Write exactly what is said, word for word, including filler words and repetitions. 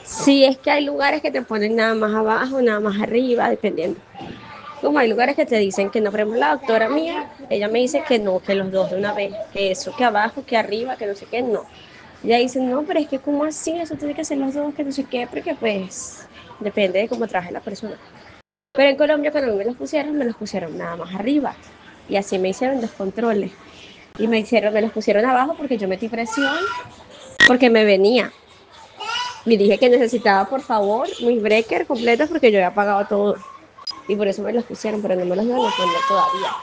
Sí, es que hay lugares que te ponen nada más abajo, nada más arriba, dependiendo. Como hay lugares que te dicen que no, por ejemplo, la doctora mía, ella me dice que no, que los dos de una vez, que eso, que abajo, que arriba, que no sé qué, no. Ella dice, no, pero es que como así, eso tiene que ser los dos, que no sé qué, porque pues depende de cómo trabaje la persona. Pero en Colombia cuando me los pusieron, me los pusieron nada más arriba. Y así me hicieron dos controles. Y me hicieron, me los pusieron abajo porque yo metí presión, porque me venía. Y dije que necesitaba, por favor, mis breakers completos porque yo había pagado todo. Y por eso me los pusieron, pero no me los iban a poner todavía.